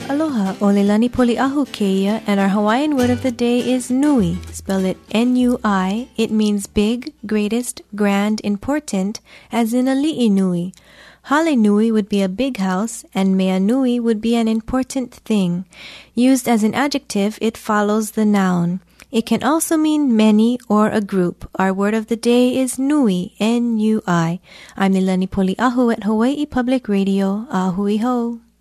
Aloha, Olilani Poli'ahu Keia, and our Hawaiian word of the day is nui. Spell it N-U-I. It means big, greatest, grand, important, as in a li'i nui. Hale nui would be a big house, and mea nui would be an important thing. Used as an adjective, it follows the noun. It can also mean many or a group. Our word of the day is nui, N-U-I. I'm Nilani Poli'ahu at Hawaii Public Radio. Ahui ho.